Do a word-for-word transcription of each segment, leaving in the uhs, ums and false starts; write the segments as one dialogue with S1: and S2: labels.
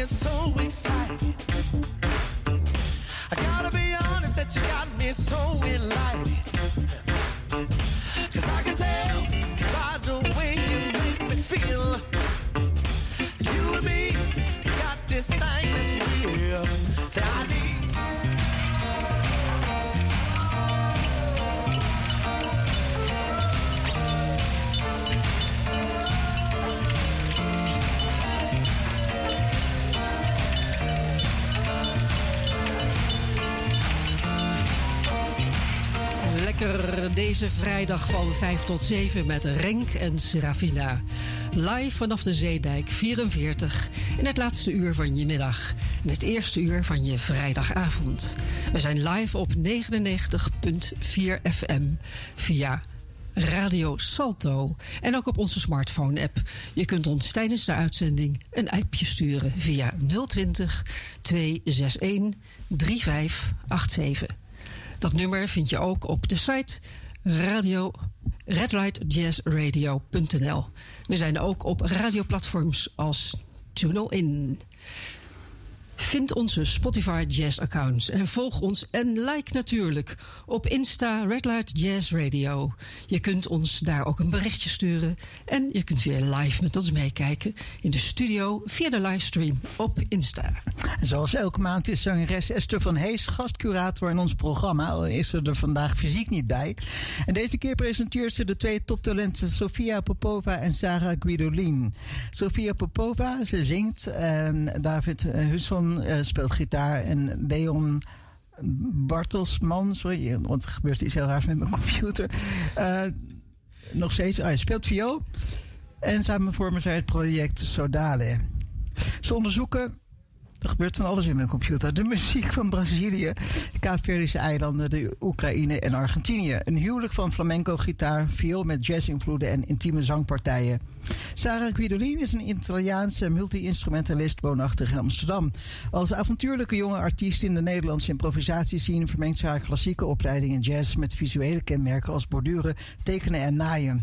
S1: so excited. I gotta be honest that you got me so enlightened. Cause I can tell by the way you make me feel. You and me got this thing that's real that I need.
S2: Lekker deze vrijdag van vijf tot zeven met Renk en Serafina. Live vanaf de Zeedijk vierenveertig in het laatste uur van je middag. En het eerste uur van je vrijdagavond. We zijn live op negenennegentig komma vier F M via Radio Salto. En ook op onze smartphone-app. Je kunt ons tijdens de uitzending een appje sturen via nul twintig, tweehonderdzesenzestig, drieënvijftig zevenentachtig. Dat nummer vind je ook op de site radio red light jazz radio punt n l. We zijn ook op radioplatforms als TuneIn. Vind onze Spotify Jazz accounts en volg ons en like natuurlijk op Insta Red Light Jazz Radio. Je kunt ons daar ook een berichtje sturen en je kunt weer live met ons meekijken in de studio via de livestream op Insta.
S3: En zoals elke maand is zangeres Esther van Hees gastcurator in ons programma, al is ze er vandaag fysiek niet bij. En deze keer presenteert ze de twee toptalenten Sofia Popova en Sarah Guidolin. Sofia Popova, ze zingt en David Husson Uh, speelt gitaar en Leon Bartelsman, sorry, want er gebeurt iets heel raars met mijn computer. Uh, nog steeds, ah, hij speelt viool. En samen vormen zij het project Sodale. Ze onderzoeken, er gebeurt van alles in mijn computer, de muziek van Brazilië, de Kaapverdische eilanden, de Oekraïne en Argentinië. Een huwelijk van flamenco, gitaar, viool met jazz-invloeden en intieme zangpartijen. Sarah Guidolin is een Italiaanse multi-instrumentalist woonachtig in Amsterdam. Als avontuurlijke jonge artiest in de Nederlandse improvisatiescene vermengt ze haar klassieke opleiding in jazz met visuele kenmerken als borduren, tekenen en naaien.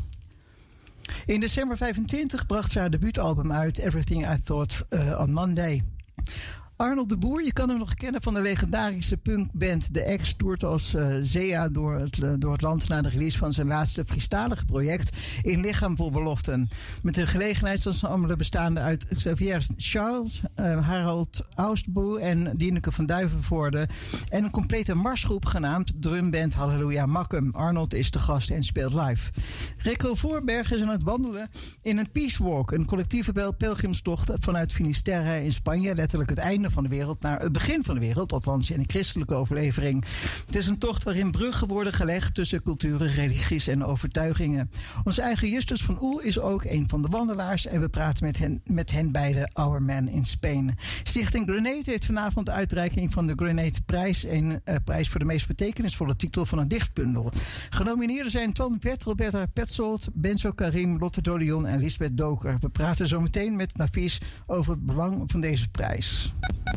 S3: In december vijfentwintig bracht ze haar debuutalbum uit, Everything I Thought uh, on Monday. Arnold de Boer, je kan hem nog kennen van de legendarische punkband The X, toert als uh, Zea door het, uh, door het land na de release van zijn laatste Friestalige project In Lichaam vol Beloften. Met een gelegenheidsensemble bestaande uit Xavier Charles, uh, Harald Oostboe en Dieneke van Duivenvoorde. En een complete marsgroep genaamd drumband Halleluja Makkum. Arnold is de gast en speelt live. Rico Voorberg is aan het wandelen in een Peace Walk, een collectieve pelgrimstocht vanuit Finisterre in Spanje, letterlijk het einde van de wereld naar het begin van de wereld, althans in de christelijke overlevering. Het is een tocht waarin bruggen worden gelegd tussen culturen, religies en overtuigingen. Onze eigen Justus van Oel is ook een van de wandelaars en we praten met hen, met hen beiden, Our Man in Spain. Stichting Grenade heeft vanavond de uitreiking van de Grenade Prijs, een uh, prijs voor de meest betekenisvolle titel van een dichtbundel. Genomineerden zijn Ton Pet, Roberta Petzold, Benzo Karim, Lotte Dolion en Lisbeth Doker. We praten zo meteen met Nafis over het belang van deze prijs.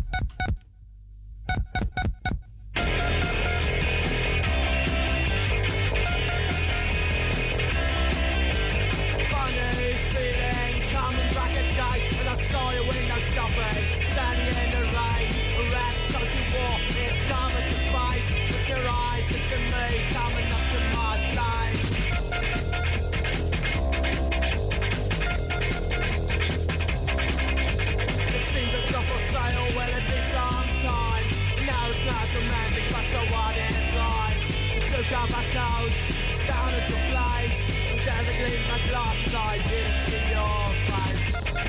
S1: Got my coats down at the place. There's a gleam in my glasses, I didn't see your face.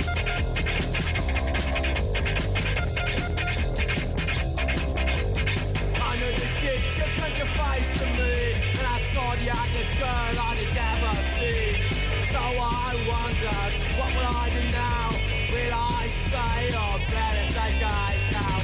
S1: Under the shit, you put your face to me, and I saw the youngest girl I could ever see. So I wondered, what will I do now? Will I stay or better take a hike out?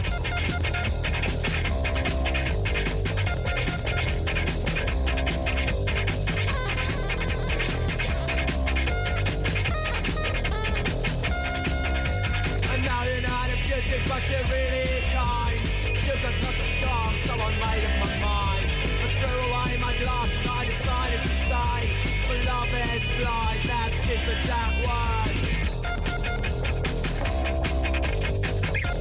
S1: But you're really kind. You've got lots of charm, so I made up my mind. I threw away my glasses, I decided to stay. For love is blind, let's keep it that way.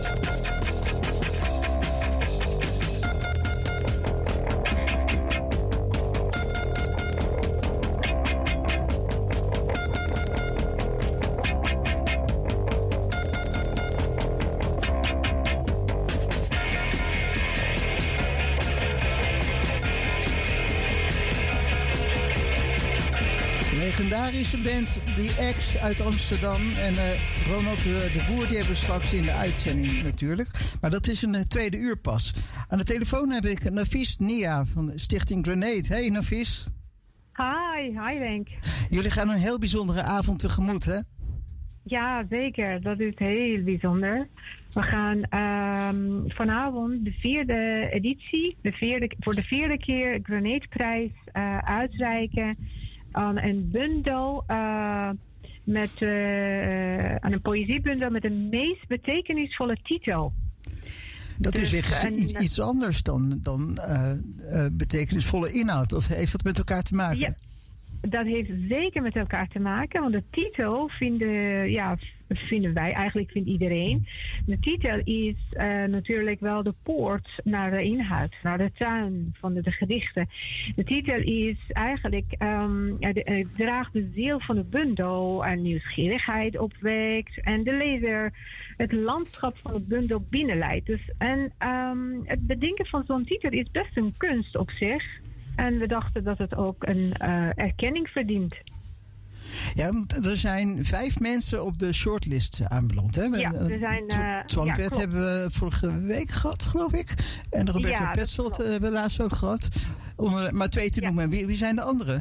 S3: Belgische band The X uit Amsterdam. En uh, Ronald de, de Boer, die hebben we straks in de uitzending natuurlijk. Maar dat is een uh, tweede uur pas. Aan de telefoon heb ik Nafis Nia van Stichting Grenade. Hey Nafis.
S4: Hi, hi Henk.
S3: Jullie gaan een heel bijzondere avond tegemoet, hè?
S4: Ja, zeker. Dat is heel bijzonder. We gaan um, vanavond de vierde editie, de vierde, voor de vierde keer Grenadeprijs uh, uitreiken aan een bundel, uh, met, uh, aan een poëziebundel met de meest betekenisvolle titel.
S3: Dat
S4: dus,
S3: is echt
S4: en,
S3: iets, iets anders dan, dan uh, uh, betekenisvolle inhoud. Of heeft dat met elkaar te maken?
S4: Ja, dat heeft zeker met elkaar te maken. Want de titel vinden, ja, vinden wij, eigenlijk vindt iedereen. De titel is uh, natuurlijk wel de poort naar de inhoud, naar de tuin van de, de gedichten. De titel is eigenlijk, um, het draagt de ziel van de bundel en nieuwsgierigheid opwekt. En de lezer het landschap van het bundel binnenleidt. Dus, en um, het bedenken van zo'n titel is best een kunst op zich. En we dachten dat het ook een uh, erkenning verdient.
S3: Ja, want er zijn vijf mensen op de shortlist aanbeland. Hè?
S4: Ja, er zijn... Uh,
S3: Twan
S4: ja,
S3: Pet hebben we vorige week gehad, geloof ik. En Roberto
S4: ja,
S3: Petzold hebben we laatst ook gehad. Om er maar twee te ja. noemen. Wie, wie zijn de anderen?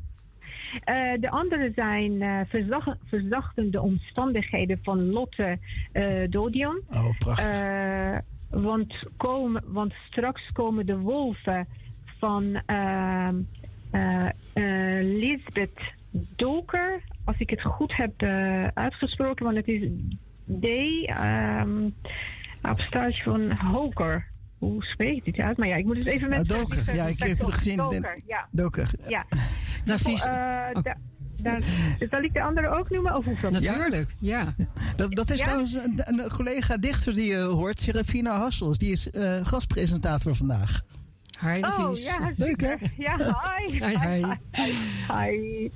S4: Uh, de anderen zijn uh, verzach, verzachtende omstandigheden van Lotte uh, Dodion.
S3: Oh, prachtig.
S4: Uh, want, komen, want straks komen de wolven van uh, uh, uh, Lisbeth Doker, als ik het goed heb uh, uitgesproken, want het is D, um, afstand van Hoker. Hoe spreek ik dit uit? Maar ja, ik moet het even met...
S3: Uh, Doker, uh, ja, ik heb het gezien.
S4: Doker, ja.
S3: Doker.
S4: Ja.
S2: Nou,
S4: uh, oh. da, da, zal ik de andere ook noemen? Of hoeveel?
S2: Natuurlijk, ja.
S3: Dat, dat is
S4: ja?
S3: trouwens een, een collega dichter die je hoort, Serafina Hassels. Die is uh, gastpresentator vandaag.
S2: Hi,
S4: oh, ja,
S3: leuk hè?
S4: Ja, hi.
S2: Hi, hi.
S4: hi, hi.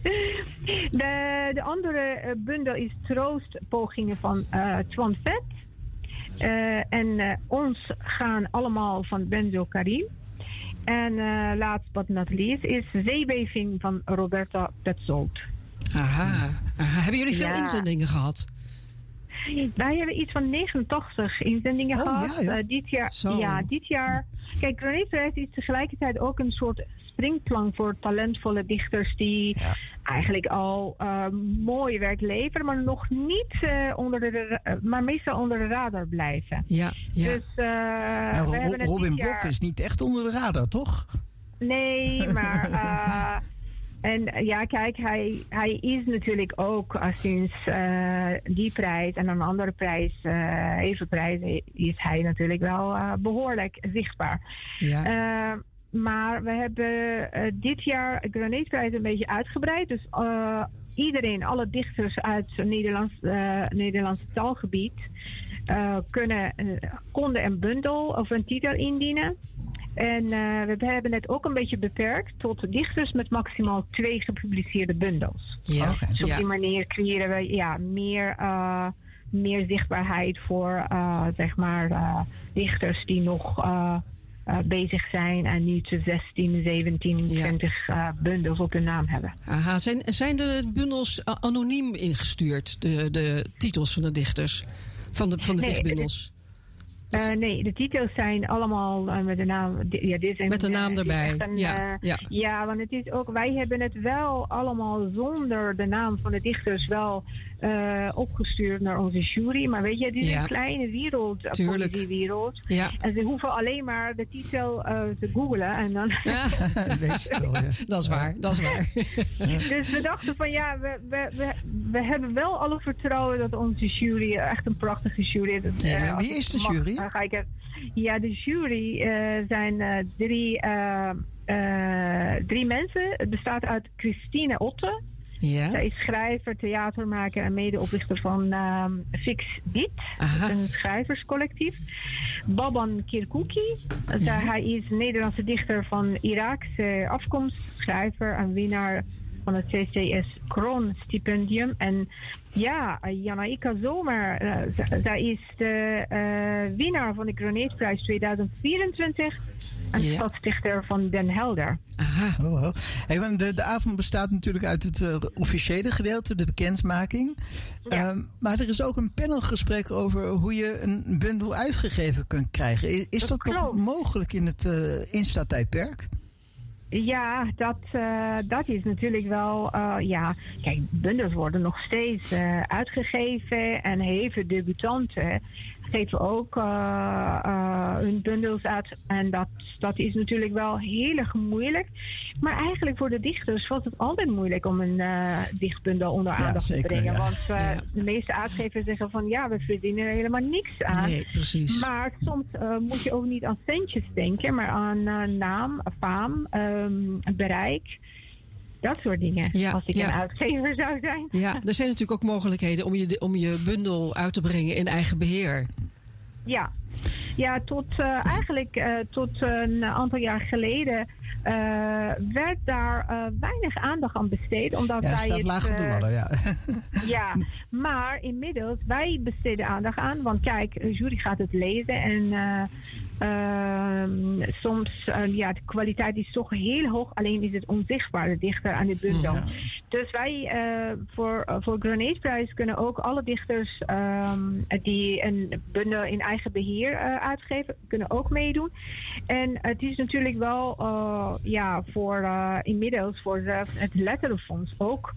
S4: De, de andere uh, bundel is Troostpogingen van uh, Twan Vet. Uh, en uh, ons gaan allemaal van Benzo Karim. En uh, last but not least is Zeebeving van Roberta Petzold.
S2: Aha. Aha. Hebben jullie veel
S4: ja.
S2: inzendingen gehad?
S4: Wij hebben iets van negenentachtig inzendingen
S3: oh,
S4: gehad.
S3: Ja, ja.
S4: Uh, dit jaar,
S2: Zo.
S4: ja, dit jaar. Kijk, Grenadeprijs is tegelijkertijd ook een soort springplank voor talentvolle dichters die
S3: ja.
S4: eigenlijk al uh, mooi werk leveren, maar nog niet uh, onder de, uh, maar meestal onder de radar blijven.
S2: Ja, ja.
S4: Dus uh,
S3: ja,
S4: we hebben het
S3: Robin
S4: dit
S3: Blok
S4: jaar...
S3: is niet echt onder de radar, toch?
S4: Nee, maar uh, en ja, kijk, hij, hij is natuurlijk ook uh, sinds uh, die prijs en een andere prijs, uh, even prijs, is hij natuurlijk wel uh, behoorlijk zichtbaar.
S2: Ja.
S4: Uh, maar we hebben uh, dit jaar Grenadeprijs een beetje uitgebreid. Dus uh, iedereen, alle dichters uit het Nederlands, uh, Nederlandse taalgebied uh, kunnen, uh, konden een bundel of een titel indienen. En uh, we hebben het ook een beetje beperkt tot dichters met maximaal twee gepubliceerde bundels.
S2: Ja.
S4: Dus op
S2: ja.
S4: die manier creëren we ja, meer, uh, meer zichtbaarheid voor uh, zeg maar, uh, dichters die nog uh, uh, bezig zijn en nu te zestien, zeventien,
S2: ja.
S4: twintig uh, bundels op hun naam hebben.
S2: Aha. Zijn, zijn de bundels anoniem ingestuurd, de, de titels van de dichters, van de, van de
S4: nee,
S2: dichtbundels?
S4: Uh, nee, de titels zijn allemaal uh, met de naam. Ja, dit is
S2: met de naam
S4: uh,
S2: erbij.
S4: Een,
S2: ja,
S4: uh,
S2: ja.
S4: ja, want het is ook, wij hebben het wel allemaal zonder de naam van de dichters wel uh, opgestuurd naar onze jury. Maar weet je, het is
S2: ja.
S4: een kleine wereld, een poëziewereld.
S2: Ja.
S4: En ze hoeven alleen maar de titel uh, te googlen en dan...
S2: Ja.
S3: Weet je wel, ja.
S2: Dat is waar, dat is waar.
S4: Dus we dachten van ja, we, we, we, we hebben wel alle vertrouwen dat onze jury echt een prachtige jury is.
S3: Ja,
S4: uh,
S3: wie is de jury?
S4: Mag, ga ik het, ja, de jury uh, zijn uh, drie, uh, uh, drie mensen. Het bestaat uit Christine Otte.
S2: Ja.
S4: Zij is schrijver, theatermaker en medeoprichter van uh, Fix Dit. Een schrijverscollectief. Baban Kirkuki. Ja. Hij is Nederlandse dichter van Iraakse afkomst. Schrijver en winnaar van het C C S Kroon stipendium. En ja, Janaika Zomer. Uh, zij is de uh, winnaar van de Grenadeprijs tweeduizend vierentwintig. een
S3: Ja.
S4: stadsdichter van Den Helder.
S3: Aha. Oh, oh. Hey, want de, de avond bestaat natuurlijk uit het uh, officiële gedeelte, de bekendmaking.
S4: Ja.
S3: Um, maar er is ook een panelgesprek over hoe je een bundel uitgegeven kunt krijgen. Is, is dat, dat nog mogelijk in het uh, Insta-tijdperk?
S4: Ja, dat, uh, dat is natuurlijk wel... Uh, ja, kijk, bundels worden nog steeds uh, uitgegeven. En heel veel debutanten geven ook uh, uh, hun bundels uit. En dat, dat is natuurlijk wel heel erg moeilijk. Maar eigenlijk voor de dichters was het altijd moeilijk om een uh, dichtbundel onder
S3: ja,
S4: aandacht
S3: zeker,
S4: te brengen.
S3: Ja.
S4: Want uh,
S2: Ja.
S4: de meeste uitgevers zeggen van ja, we verdienen er helemaal niks aan.
S2: Nee, precies.
S4: Maar soms uh, moet je ook niet aan centjes denken, maar aan uh, naam, faam, um, bereik. Dat soort dingen,
S2: Ja,
S4: als ik
S2: ja.
S4: een uitgever zou zijn.
S2: Ja, er zijn natuurlijk ook mogelijkheden om je, om je bundel uit te brengen in eigen beheer.
S4: Ja, ja tot, uh, eigenlijk uh, tot een aantal jaar geleden uh, werd daar uh, weinig aandacht aan besteed. Omdat
S3: Ja,
S4: wij
S3: het staat
S4: het,
S3: laag op de
S4: uh,
S3: ladder, ja.
S4: Ja, maar inmiddels, wij besteden aandacht aan. Want kijk, de jury gaat het lezen en uh, uh, soms, uh, ja, de kwaliteit is toch heel hoog. Alleen is het onzichtbaar, de dichter aan de bundel.
S3: Ja.
S4: Dus wij uh, voor, uh, voor Granateprijs kunnen ook alle dichters um, die een bundel in eigen beheer uh, uitgeven, kunnen ook meedoen. En het is natuurlijk wel uh, ja, voor uh, inmiddels voor uh, het Letterenfonds ook.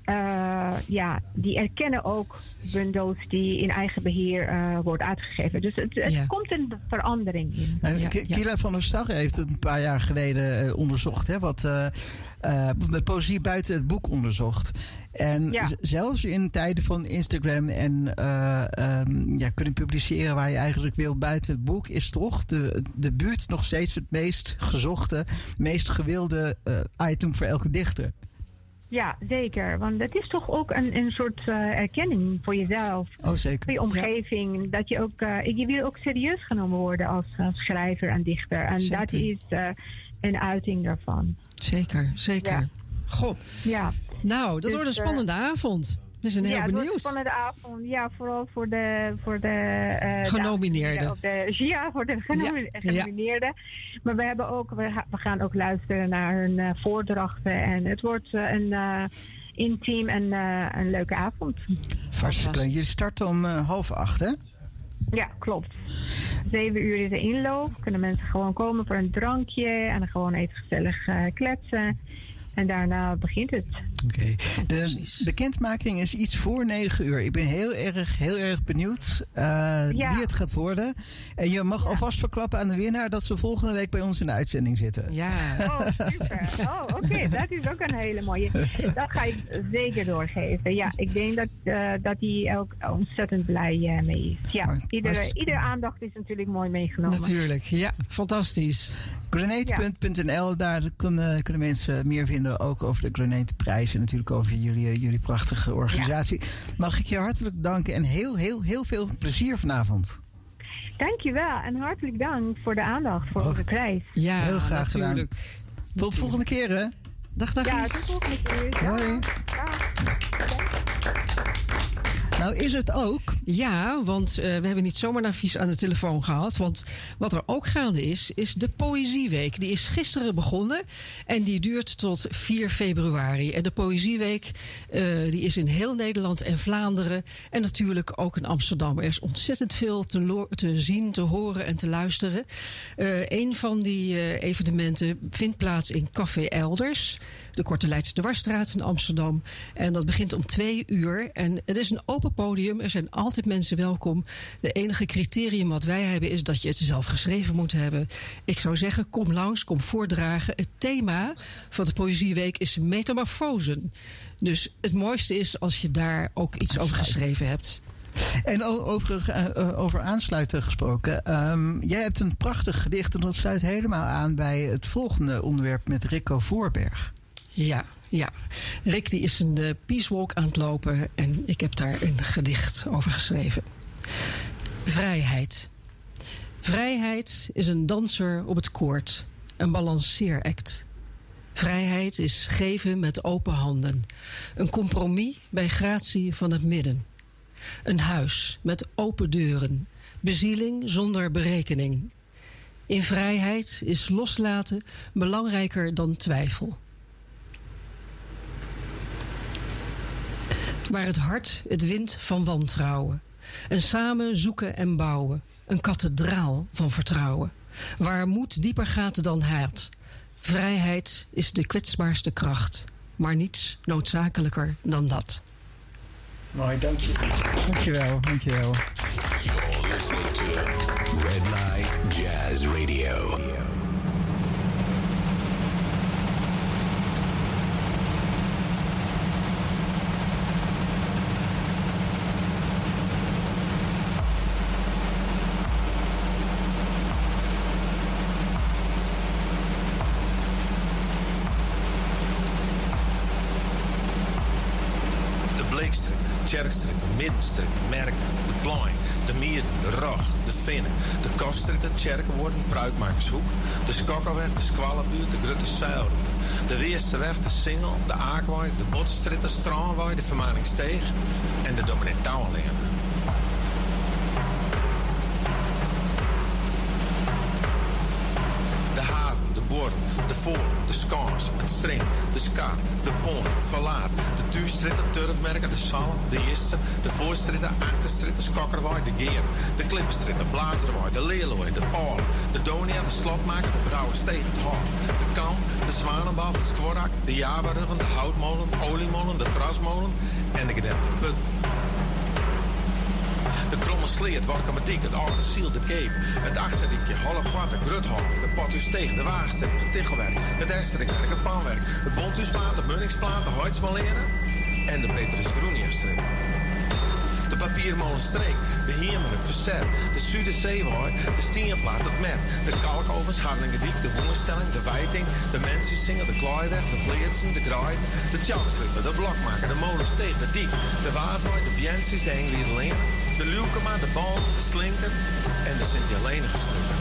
S4: Uh, ja, die erkennen ook bundels die in eigen beheer uh, worden uitgegeven. Dus het, het
S2: Ja.
S4: komt een verandering in.
S3: Uh,
S2: Ja,
S3: K-
S2: ja.
S3: Kila van der Stagge heeft het een paar jaar geleden uh, onderzocht. Hè, wat uh, uh, de poëzie buiten het boek onderzocht. En
S4: Ja.
S3: z- zelfs in tijden van Instagram en uh, um, ja, kunnen publiceren waar je eigenlijk wil buiten het boek, is toch de, de buurt nog steeds het meest gezochte, meest gewilde uh, item voor elke dichter.
S4: Ja, zeker. Want het is toch ook een, een soort uh, erkenning voor jezelf.
S3: Oh, zeker.
S4: Voor je omgeving. Dat je ook, uh, je wil ook serieus genomen worden als, als schrijver en dichter. En
S2: Zeker.
S4: dat is uh, een uiting daarvan.
S2: Zeker, zeker.
S4: Ja.
S2: Goh,
S4: Ja.
S2: nou, dat
S4: Dus,
S2: wordt een spannende avond. We zijn heel
S4: ja, het wordt
S2: benieuwd.
S4: een spannende avond. Ja, vooral voor de... Voor de uh,
S2: Genomineerden.
S4: De, de, ja, voor de genomine-
S2: Ja,
S4: genomineerden. Maar we, hebben ook, we, ga- we gaan ook luisteren naar hun uh, voordrachten. En het wordt uh, een uh, intiem en uh, een leuke avond.
S3: Hartstikke leuk. Je start om uh, half acht, hè?
S4: Ja, klopt. Zeven uur is de inloop. Kunnen mensen gewoon komen voor een drankje en dan gewoon even gezellig uh, kletsen. En daarna begint het.
S3: Oké. Okay. De
S2: Precies.
S3: bekendmaking is iets voor negen uur. Ik ben heel erg, heel erg benieuwd uh,
S4: Ja.
S3: wie het gaat worden. En je mag
S4: Ja.
S3: alvast verklappen aan de winnaar dat ze volgende week bij ons in de uitzending zitten.
S2: Ja,
S4: Oh, super. Oh, oké. Okay. Dat is ook een hele mooie. Dat ga ik zeker doorgeven. Ja, ik denk dat, uh, dat hij ook ontzettend blij uh, mee is. Ja,
S3: Maar-
S4: iedere,
S3: maar-
S4: iedere aandacht is natuurlijk mooi meegenomen.
S2: natuurlijk. Ja, fantastisch.
S3: Grenade punt n l, daar kunnen, kunnen mensen meer vinden. Ook over de Grenade-prijs en natuurlijk over jullie, jullie prachtige organisatie. Mag ik je hartelijk danken en heel, heel, heel veel plezier vanavond.
S4: Dankjewel en hartelijk dank voor de aandacht voor
S3: Oh.
S4: onze prijs.
S2: Ja,
S3: Heel graag gedaan.
S2: natuurlijk.
S3: Tot de volgende keer, hè?
S2: Dag, dag.
S4: Ja,
S2: Lies.
S4: tot volgende keer.
S3: Hoi.
S4: Dag.
S3: Nou is het ook.
S2: Ja, want uh, we hebben niet zomaar Nafis aan de telefoon gehad. Want wat er ook gaande is, is de Poëzieweek. Die is gisteren begonnen en die duurt tot vier februari. En de Poëzieweek uh, die is in heel Nederland en Vlaanderen. En natuurlijk ook in Amsterdam. Er is ontzettend veel te, lo- te zien, te horen en te luisteren. Uh, een van die uh, evenementen vindt plaats in Café Elders. De Korte Leidse Dwarsstraat in Amsterdam. En dat begint om twee uur. En het is een open podium. Er zijn altijd mensen welkom. De enige criterium wat wij hebben is dat je het zelf geschreven moet hebben. Ik zou zeggen, kom langs, kom voordragen. Het thema van de Poëzieweek is metamorfosen. Dus het mooiste is als je daar ook iets over geschreven hebt.
S3: En o- over, uh, over aansluiten gesproken. Um, jij hebt een prachtig gedicht en dat sluit helemaal aan bij het volgende onderwerp met Rico Voorberg.
S2: Ja, ja. Rick die is een uh, peacewalk aan het lopen en ik heb daar een gedicht over geschreven. Vrijheid. Vrijheid is een danser op het koord, een balanceeract. Vrijheid is geven met open handen, een compromis bij gratie van het midden. Een huis met open deuren, bezieling zonder berekening. In vrijheid is loslaten belangrijker dan twijfel. Waar het hart het wint van wantrouwen. En samen zoeken en bouwen. Een kathedraal van vertrouwen. Waar moed dieper gaat dan haat. Vrijheid is de kwetsbaarste kracht. Maar niets noodzakelijker dan dat.
S3: Mooi, dank je. Dank je wel, dank je wel.
S5: You're listening to Red Light Jazz Radio.
S6: Tjerkstreek, de Middenstreek, de Merken, de Plein, de Mierden, de Rog, de Vinnen, de Kofstreek, de Tjerkenwoord, de Pruikmakershoek, de Skokkerweg, de Squallenbuurt, de Grutte Zeilroute, de Weersterweg, de Singel, de Aakwaai, de Bottenstreek, de Straanwaai, de Vermaningsteeg en de Dominee Touwenlijn. De haven, de borden, de voort, de skans, het string, de skaar, de pont, het verlaat, de tuurstrit, de turfmerken, de zalm, de jisten, de voorstrit, de achterstrit, de skokkerwaai, de geer, de klippenstrit, de blazerwaai, de leerlooi, de paal, de donia, de slotmaker, de brouwersteeg, het hof, de kamp, de zwanenbal, het skworak, de javaruggen, de houtmolen, oliemolen, de trasmolen en de gedempte put. De kromme sleer, het Warkamadiek, het oude ziel, de Cape, het Achterdiekje, Hollepad, de Gruthof, de Pothuisteeg, de Waagsteeg, het Tichelwerk, het Esterikwerk, het Panwerk, het Bontusplaan, de Munningsplaan, de Hoitsmaleren en de Petrus Groeniusstreek. De Papiermolenstreek, de Hiermen, het Verzet, de Zuiderzeewaai, de Stienplaat, het Met, de Kalkovers, Harlingediek, de Woenstelling, de Wijting, de Mensensingel, de Klooiweg, de Pleertsen, de Graaiden, de Tjalkstrippen, de Blokmaker, de Molensteeg, de Diek, de Waardwaai, de Bjensies, de Engliedelenen, de Luukema, de Bal, de Slinker en de Sint-Jelenengestrippen.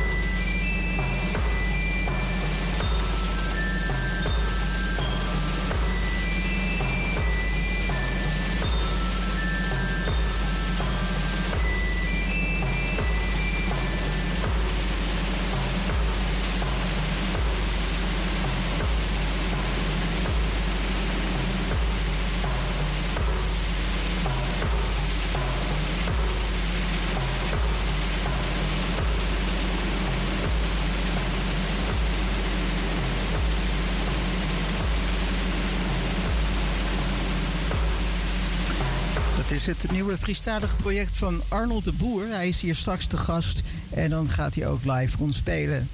S3: Is het nieuwe Friestalige project van Arnold de Boer. Hij is hier straks te gast en dan gaat hij ook live voor ons spelen.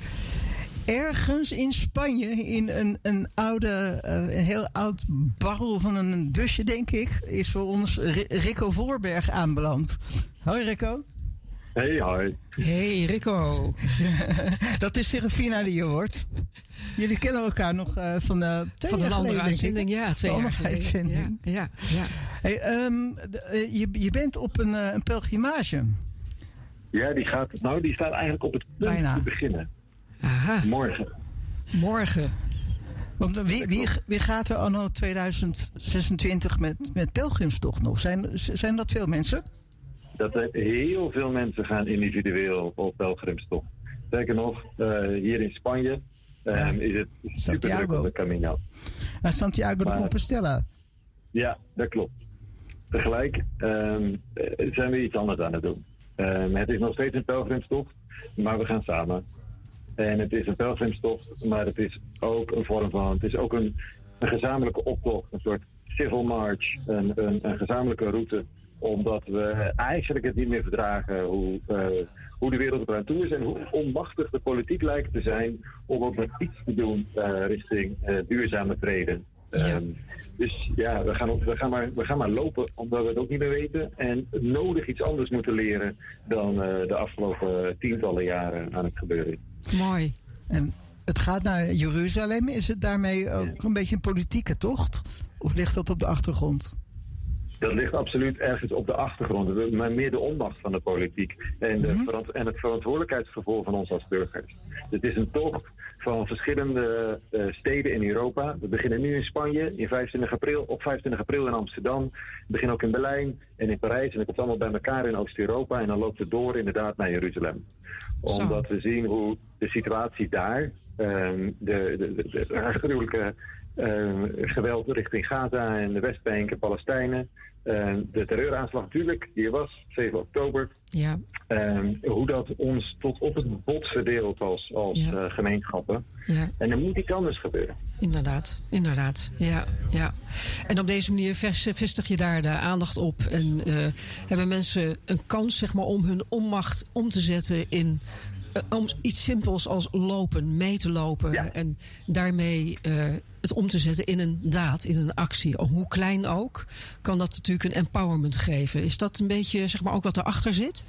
S3: Ergens in Spanje, in een, een oude, uh, een heel oud barrel van een busje, denk ik, is voor ons R- Rico Voorberg aanbeland. Hoi Rico.
S7: Hey, hoi.
S2: Hey Rico.
S3: Dat is Serafina die je hoort. Jullie kennen elkaar nog uh, van de twee
S2: Van de
S3: jaar
S2: andere
S3: geleden,
S2: uitzending, ja, twee jaar geleden.
S3: Uitzending.
S2: Ja, ja, ja.
S3: Hey, um, de, uh, je, je bent op een, uh, een pelgrimage.
S7: Ja, die gaat, nou, die staat eigenlijk op het punt
S3: Bijna.
S7: te beginnen.
S2: Aha.
S7: Morgen.
S2: Morgen.
S3: Want wie, wie, wie gaat er anno tweeduizend zesentwintig met, met pelgrimstocht nog? Zijn, zijn dat veel mensen?
S7: Dat er heel veel mensen gaan individueel op pelgrimstocht. Sterker nog, uh, hier in Spanje uh,
S3: Ja.
S7: is het super druk op de Camino.
S3: Uh, Santiago de
S7: Maar-
S3: Compostela.
S7: Ja, dat klopt. Tegelijk um, zijn we iets anders aan het doen. Um, het is nog steeds een pelgrimstocht, maar we gaan samen. En het is een pelgrimstocht, maar het is ook een vorm van... Het is ook een, een gezamenlijke optocht, een soort civil march, een, een, een gezamenlijke route. Omdat we eigenlijk het niet meer verdragen hoe, uh, hoe de wereld eraan toe is en hoe onmachtig de politiek lijkt te zijn om ook maar iets te doen uh, richting uh, duurzame vrede.
S2: Ja.
S7: Um, dus ja, we gaan, op, we, gaan maar, we gaan maar lopen omdat we het ook niet meer weten en nodig iets anders moeten leren dan uh, de afgelopen tientallen jaren aan het gebeuren.
S2: Mooi.
S3: En het gaat naar Jeruzalem. Is het daarmee ook een beetje een politieke tocht? Of ligt dat op de achtergrond?
S7: Dat ligt absoluut ergens op de achtergrond, maar meer de onmacht van de politiek en, de verant- en het verantwoordelijkheidsgevoel van ons als burgers. Het is een tocht van verschillende uh, steden in Europa. We beginnen nu in Spanje in vijfentwintig april, op vijfentwintig april in Amsterdam. We beginnen ook in Berlijn en in Parijs. En dat komt allemaal bij elkaar in Oost-Europa. En dan loopt het door inderdaad naar Jeruzalem. Zo. Omdat we zien hoe de situatie daar, um, de, de, de, de gruwelijke um, geweld richting Gaza en de Westbank en Palestijnen. Uh, de terreuraanslag natuurlijk, die er was, zeven oktober.
S2: Ja.
S7: Uh, hoe dat ons tot op het bot verdeelt als, als ja. uh, gemeenschappen.
S2: Ja.
S7: En er moet iets anders gebeuren.
S2: Inderdaad, inderdaad. Ja, ja. En op deze manier vestig je daar de aandacht op. En uh, hebben mensen een kans, zeg maar, om hun onmacht om te zetten in uh, om iets simpels als lopen, mee te lopen. Ja. En daarmee uh, het om te zetten in een daad, in een actie. Hoe klein ook, kan dat natuurlijk een empowerment geven. Is dat een beetje, zeg maar, ook wat erachter zit?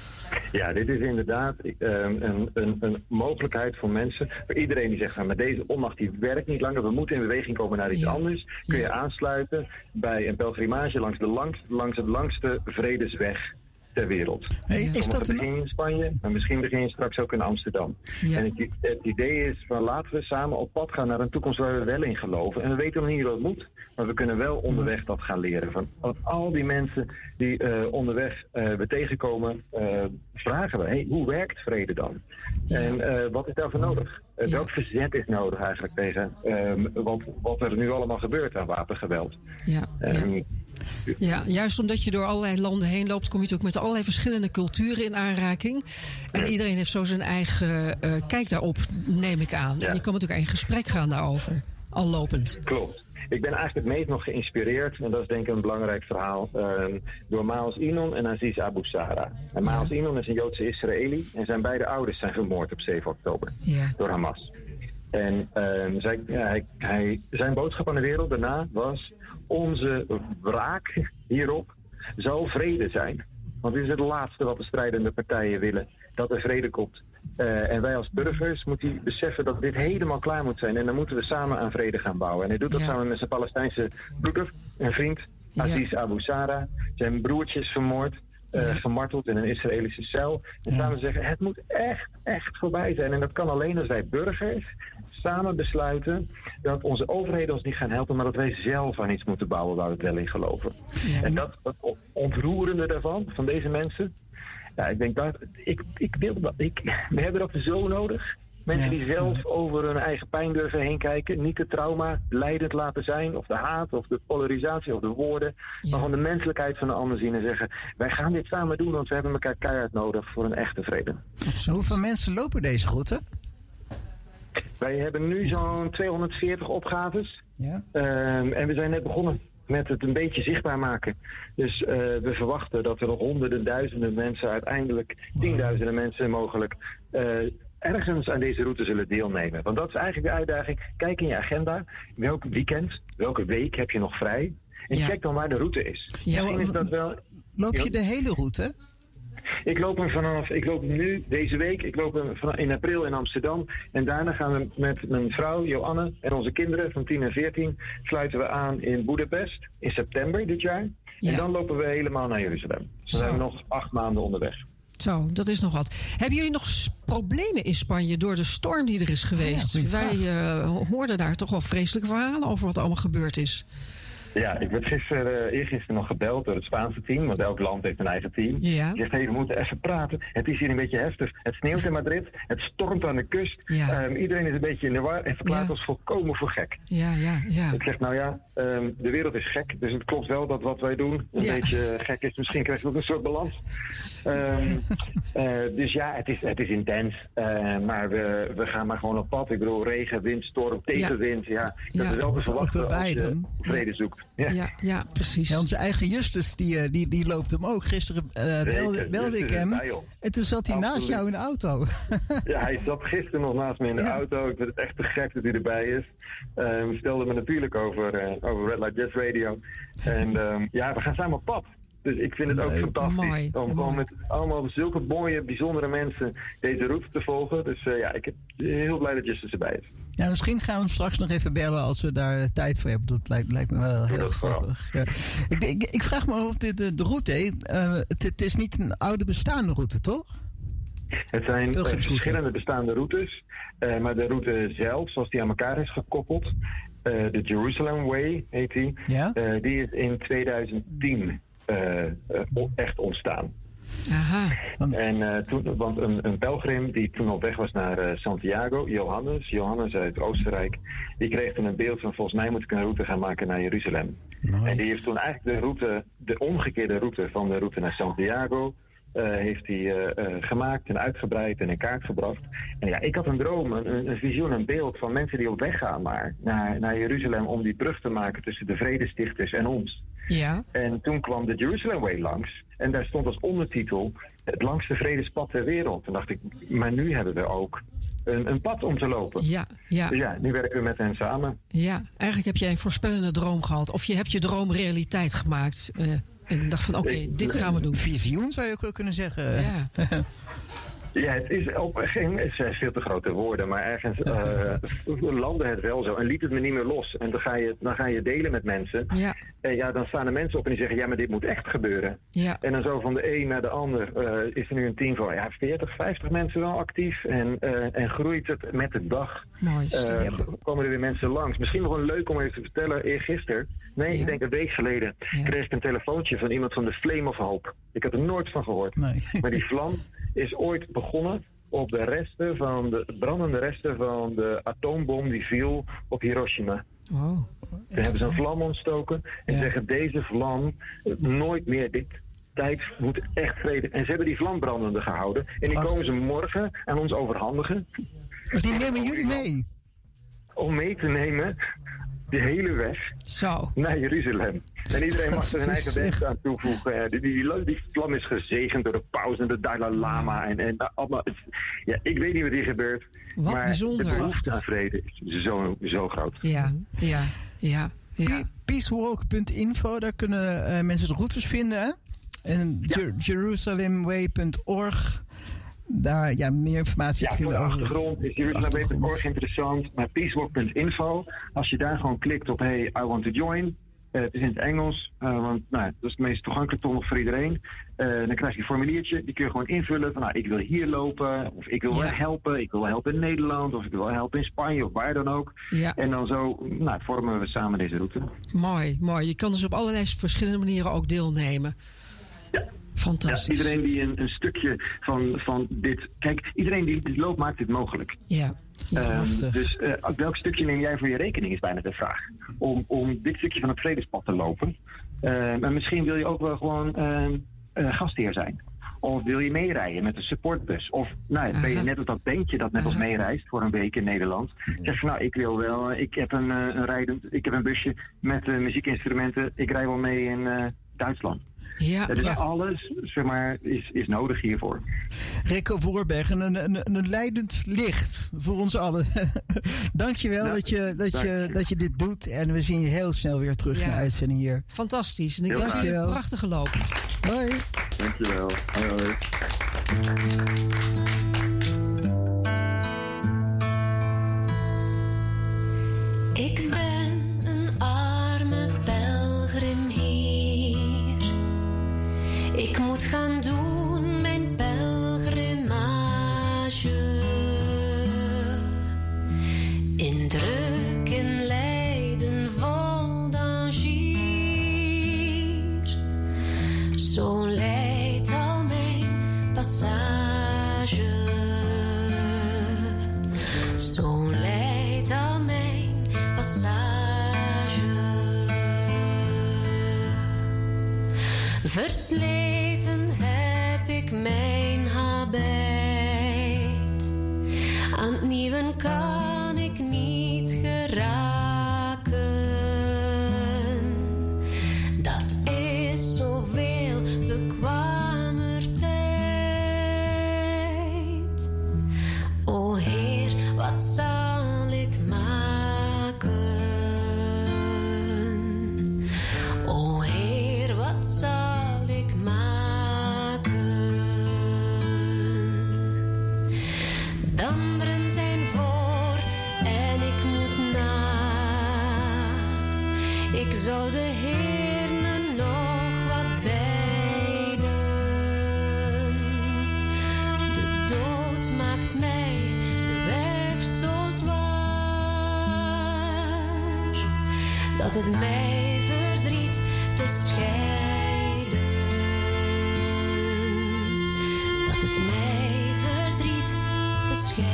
S7: Ja, dit is inderdaad um, een, een, een mogelijkheid voor mensen. Voor iedereen die zegt, van, maar deze onmacht die werkt niet langer. We moeten in beweging komen naar iets ja. anders. Kun je ja. aansluiten bij een pelgrimage langs de, langst, langs de langste vredesweg ter wereld.
S3: Hey, is
S7: Sommige
S3: dat een...
S7: begin je in Spanje, maar misschien begin je straks ook in Amsterdam. Ja. En het, het idee is van laten we samen op pad gaan naar een toekomst waar we wel in geloven. En we weten nog niet hoe dat moet, maar we kunnen wel onderweg dat gaan leren. Van, van al die mensen die uh, onderweg uh, we tegenkomen, uh, vragen we, hey, hoe werkt vrede dan? Ja. En uh, wat is daarvoor nodig? Uh, ja. Welk verzet is nodig eigenlijk tegen um, wat, wat er nu allemaal gebeurt aan wapengeweld?
S2: Ja,
S7: um,
S2: ja. Ja, juist omdat je door allerlei landen heen loopt, kom je natuurlijk met allerlei verschillende culturen in aanraking. En iedereen heeft zo zijn eigen uh, kijk daarop, neem ik aan. Ja. En je kan natuurlijk in gesprek gaan daarover, al lopend.
S7: Klopt. Ik ben eigenlijk het meest nog geïnspireerd, en dat is denk ik een belangrijk verhaal, uh, door Maoz Inon en Aziz Abu Sara. En Maoz Inon is een Joodse Israëli en zijn beide ouders zijn vermoord op zeven oktober
S2: ja.
S7: door Hamas. En uh, zij, ja, hij, hij, zijn boodschap aan de wereld daarna was: onze wraak hierop zal vrede zijn. Want dit is het laatste wat de strijdende partijen willen, dat er vrede komt. Uh, en wij als burgers moeten beseffen dat dit helemaal klaar moet zijn. En dan moeten we samen aan vrede gaan bouwen. En hij doet dat ja. samen met zijn Palestijnse broeder en vriend, Aziz ja. Abu Sara. Zijn broertjes vermoord, uh, ja. gemarteld in een Israëlische cel. En ja. samen zeggen, het moet echt, echt voorbij zijn. En dat kan alleen als wij burgers samen besluiten dat onze overheden ons niet gaan helpen, maar dat wij zelf aan iets moeten bouwen waar we wel in geloven. Ja. En dat, dat ontroerende daarvan, van deze mensen, ja, ik denk dat ik, ik wil dat. Ik, we hebben dat zo nodig. Mensen ja. die zelf over hun eigen pijn durven heen kijken. Niet de trauma leidend laten zijn. Of de haat, of de polarisatie, of de woorden. Ja. Maar gewoon de menselijkheid van de ander zien en zeggen, wij gaan dit samen doen, want we hebben elkaar keihard nodig voor een echte vrede.
S3: Zo, hoeveel mensen lopen deze route?
S7: Wij hebben nu zo'n tweehonderdveertig opgaves. Ja. Um, en we zijn net begonnen met het een beetje zichtbaar maken. Dus uh, we verwachten dat er nog honderden, duizenden mensen, uiteindelijk tienduizenden mensen mogelijk, uh, ergens aan deze route zullen deelnemen. Want dat is eigenlijk de uitdaging. Kijk in je agenda. Welk weekend, welke week heb je nog vrij? En ja. check dan waar de route is.
S3: Ja,
S7: Misschien is dat wel...
S3: Loop je de hele route?
S7: Ik loop hem vanaf, ik loop hem nu, deze week, ik loop hem van, in april in Amsterdam. En daarna gaan we met mijn vrouw, Joanne, en onze kinderen van tien en veertien... sluiten we aan in Boedapest in september dit jaar. Ja. En dan lopen we helemaal naar Jeruzalem. Dus we zijn nog acht maanden onderweg.
S2: Zo, dat is nog wat. Hebben jullie nog problemen in Spanje door de storm die er is geweest? Ja, Wij uh, hoorden daar toch wel vreselijke verhalen over wat er allemaal gebeurd is.
S7: Ja, ik werd gisteren, uh, eergisteren nog gebeld door het Spaanse team, want elk land heeft een eigen team.
S2: Ja.
S7: Ik zeg, hey, we moeten even praten. Het is hier een beetje heftig. Het sneeuwt in Madrid, het stormt aan de kust.
S2: Ja.
S7: Um, iedereen is een beetje in de war en verklaart ja. ons volkomen voor gek.
S2: Ja, ja, ja.
S7: Ik zeg, nou ja, um, de wereld is gek, dus het klopt wel dat wat wij doen een ja. beetje gek is. Misschien krijg je ook een soort balans. Um, uh, dus ja, het is, het is intens, uh, maar we, we gaan maar gewoon op pad. Ik bedoel, regen, wind, storm, tegenwind. Ja, ja dat ja. is wel te verwachten als je vrede zoekt.
S2: Ja. Ja, ja, precies.
S3: Ja, onze eigen Justus, die, die, die loopt hem ook. Gisteren uh, belde, belde ik hem en toen zat hij Absoluut. naast jou in de auto.
S7: Ja, hij zat gisteren nog naast me in de ja. auto. Ik vind het echt te gek dat hij erbij is. Uh, we stelden me natuurlijk over, uh, over Red Light Jazz Radio. En uh, ja, we gaan samen op pad. Dus ik vind het ook
S3: Leuk.
S7: fantastisch
S2: Mooi,
S7: om
S2: mooi.
S7: gewoon met allemaal zulke mooie, bijzondere mensen deze route te volgen. Dus uh, ja, ik ben heel blij dat Justus erbij is.
S3: Ja, misschien gaan we hem straks nog even bellen als we daar uh, tijd voor hebben. Dat lijkt, lijkt me wel heel
S7: dat vooral.
S3: grappig. Ja. Ik, ik, ik vraag me af, de, de, de route, uh, het, het is niet een oude bestaande route, toch?
S7: Het zijn uh, verschillende bestaande routes, uh, maar de route zelf, zoals die aan elkaar is gekoppeld, uh, de Jerusalem Way heet die,
S3: Ja?
S7: uh, die is in tweeduizend tien uh, uh, echt ontstaan.
S2: Aha.
S7: En uh, toen, want een, een pelgrim die toen op weg was naar uh, Santiago, Johannes, Johannes uit Oostenrijk, die kreeg toen een beeld van volgens mij moet ik een route gaan maken naar Jeruzalem.
S3: Mooi.
S7: En die heeft toen eigenlijk de route, de omgekeerde route van de route naar Santiago, Uh, heeft hij uh, uh, gemaakt en uitgebreid en in kaart gebracht. En ja, ik had een droom, een, een visioen, een beeld van mensen die op weg gaan maar naar, naar Jeruzalem om die brug te maken tussen de vredestichters en ons.
S2: Ja.
S7: En toen kwam de Jerusalem Way langs en daar stond als ondertitel het langste vredespad ter wereld. Toen dacht ik, maar nu hebben we ook een, een pad om te lopen.
S2: Ja, ja.
S7: Dus ja, nu werken we met hen samen.
S2: Ja, eigenlijk heb jij een voorspellende droom gehad. Of je hebt je droom realiteit gemaakt. Uh, en dacht van, oké, okay, dit gaan we doen.
S3: Visioen zou je ook wel kunnen zeggen.
S2: Ja.
S7: Ja, het is op geen het zijn veel te grote woorden, maar ergens uh, landde het wel zo en liet het me niet meer los. En dan ga je, dan ga je delen met mensen.
S2: Ja.
S7: En ja, dan staan er mensen op en die zeggen, ja, maar dit moet echt gebeuren.
S2: Ja.
S7: En dan zo van de een naar de ander uh, is er nu een team van ja, veertig, vijftig mensen wel actief. En, uh, en groeit het met de dag.
S2: Mooi.
S7: Uh, komen er weer mensen langs. Misschien nog wel leuk om even te vertellen, eergisteren, nee, ja. ik denk een week geleden, ja. kreeg ik een telefoontje van iemand van de Flame of Hope. Ik had er nooit van gehoord.
S3: Nee.
S7: Maar die vlam is ooit begonnen op de resten van de brandende resten van de atoombom die viel op Hiroshima.
S2: Wow.
S7: Ze hebben ze een vlam ontstoken en ja. zeggen deze vlam nooit meer dit. Tijd moet echt vrede. En ze hebben die vlam brandende gehouden. En die komen ze morgen aan ons overhandigen.
S3: Die nemen jullie mee?
S7: Om mee te nemen de hele weg
S2: Zo.
S7: naar Jeruzalem. En iedereen mag er zijn eigen weg aan toevoegen. Die, die, die, die vlam is gezegend door de paus en de Dalai Lama. En, en allemaal, ja, ik weet niet wat hier gebeurt.
S2: Wat
S7: maar
S2: bijzonder.
S7: de behoefte aan vrede is zo, zo groot.
S2: Ja, ja, ja. ja.
S3: peacewalk punt info, daar kunnen uh, mensen de routes vinden. Hè? En ja. jer- jerusalemway punt org. Daar ja, meer informatie
S7: ja,
S3: te vinden
S7: over.
S3: over.
S7: De achtergrond is Jerusalem punt org interessant, maar peacewalk punt info. Als je daar gewoon klikt op hey, I want to join. Uh, het is in het Engels, uh, want nou, dat is het meest toegankelijk toch nog voor iedereen. Uh, dan krijg je een formuliertje, die kun je gewoon invullen van nou, ik wil hier lopen, of ik wil ja. wel helpen, ik wil wel helpen in Nederland, of ik wil wel helpen in Spanje, of waar dan ook.
S2: Ja.
S7: En dan zo nou, vormen we samen deze route.
S2: Mooi, mooi. Je kan dus op allerlei verschillende manieren ook deelnemen.
S7: Ja.
S2: Fantastisch.
S7: Ja, iedereen die een, een stukje van, van dit... Kijk, iedereen die dit loopt maakt dit mogelijk.
S2: Ja. ja
S7: um, dus uh, welk stukje neem jij voor je rekening is bijna de vraag. Om, om dit stukje van het vredespad te lopen. Uh, maar misschien wil je ook wel gewoon uh, uh, gastheer zijn. Of wil je meerijden met een supportbus? Of nou, ben je net op dat bandje dat met Aha. ons meereist voor een week in Nederland. Zeg van nou, ik wil wel, ik heb een, uh, een rijdend, ik heb een busje met uh, muziekinstrumenten. Ik rij wel mee in uh, Duitsland.
S2: Ja,
S7: dus
S2: ja.
S7: alles zeg maar, is, is nodig hiervoor.
S3: Rico Voorbergen, een, een, een leidend licht voor ons allen. Dankjewel ja, dat, je, dat, dank je, dat je dit doet. En we zien je heel snel weer terug ja. in de uitzending hier.
S2: Fantastisch. En ik wens jullie een prachtige loop.
S3: Hoi.
S7: Dankjewel. Hoi, hoi.
S8: Ik ben een arme pelgrim hier. Ik moet gaan doen mijn pelgrimage. In druk, in lijden, vol danger. Zo leidt al mijn passage. Zo leidt al mijn passage. Versleten heb ik mijn habit. Aan het nieuwe kan ik niet geraken. Dat is zoveel bekwamer tijd. O Heer, wat zal ik maken? O Heer, wat zal ik dat het mij verdriet te scheiden. Dat het mij verdriet te scheiden.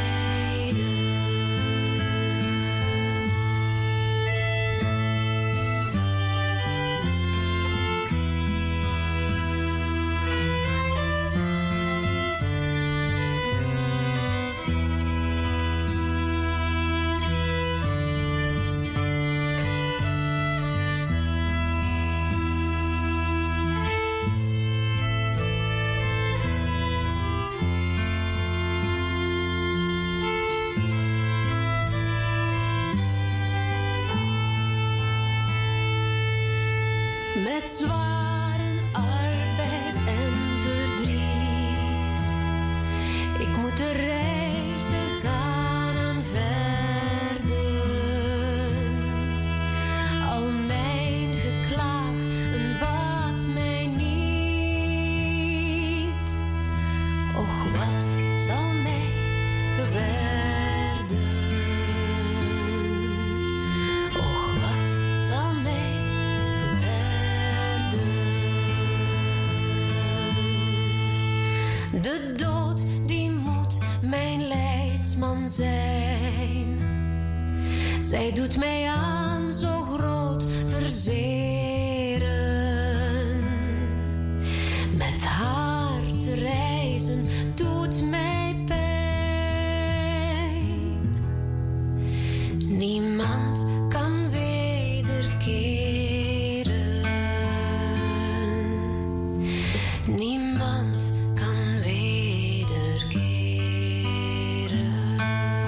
S8: Met zware arbeid en verdriet. Ik moet de reizen gaan aanverden. Al mijn geklaag, een baat mij niet. Och, wat zal mij gewerden? Och, wat zal mij de dood die moet mijn leidsman zijn. Zij doet mij aan zo groot verzeren. Met haar te reizen doet mij pijn. Niemand kan wederkeren. Niemand kan wederkeren.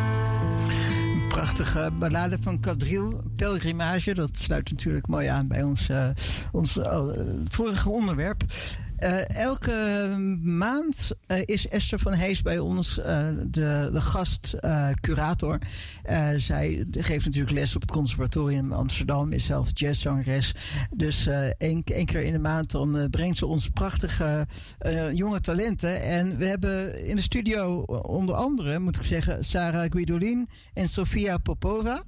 S3: Prachtige ballade van Kadril, Pelgrimage. Dat sluit natuurlijk mooi aan bij ons, uh, ons uh, vorige onderwerp. Uh, elke maand uh, is Esther van Hees bij ons, uh, de, de gast-curator. Uh, uh, zij geeft natuurlijk les op het conservatorium in Amsterdam, is zelf jazzzangeres. Dus uh, één, één keer in de maand dan uh, brengt ze ons prachtige uh, jonge talenten. En we hebben in de studio onder andere, moet ik zeggen, Sarah Guidolin en Sofia Popova.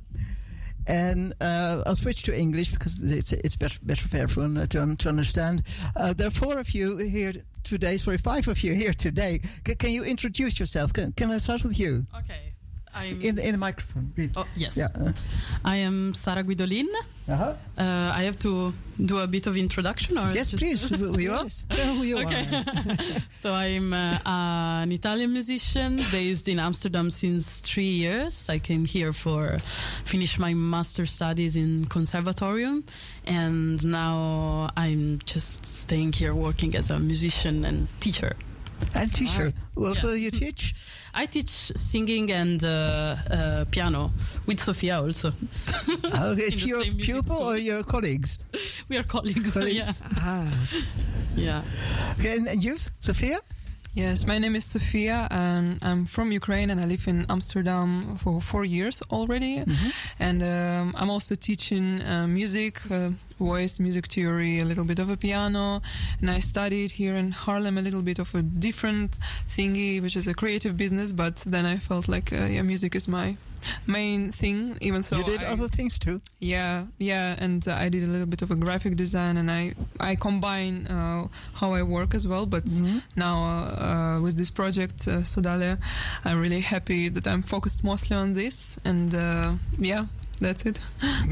S3: And uh, I'll switch to English because it's it's better better for everyone uh, to, to understand. Uh, there are four of you here today. Sorry, five of you here today. C- can you introduce yourself? Can, can I start with you?
S9: Okay. I'm
S3: in the, in the microphone. Read.
S9: Oh yes.
S3: Yeah.
S9: I am Sarah Guidolin.
S3: Uh-huh.
S9: Uh, I have to do a bit of introduction, or
S3: yes,
S9: just
S3: please. Who you are?
S2: Tell who you
S9: okay.
S2: are.
S9: So I'm uh, an Italian musician based in Amsterdam since three years. I came here for finish my master studies in conservatorium, and now I'm just staying here working as a musician and teacher.
S3: And teacher.
S9: Right.
S3: What
S9: Yeah.
S3: will you teach?
S9: I teach singing and uh, uh, piano with Sofia also.
S3: Oh, is
S9: In the
S3: she your
S9: same music
S3: pupil
S9: school.
S3: or your colleagues?
S9: We are colleagues.
S3: Colleagues.
S9: Yeah.
S2: Ah.
S9: Yeah.
S3: Okay, and, and you, Sophia?
S10: Yes, my name is Sofia and I'm from Ukraine and I live in Amsterdam for four years already.
S3: Mm-hmm.
S10: And um, I'm also teaching uh, music, uh, voice, music theory, a little bit of a piano. And I studied here in Haarlem a little bit of a different thingy, which is a creative business. But then I felt like uh, yeah, music is my main thing, even so
S3: you did
S10: I,
S3: other things too?
S10: Yeah, yeah, and uh, I did a little bit of a graphic design, and I I combine uh, how I work as well. But
S3: Mm-hmm.
S10: now uh, uh, with this project, uh, Sodale, I'm really happy that I'm focused mostly on this, and uh, yeah, that's it.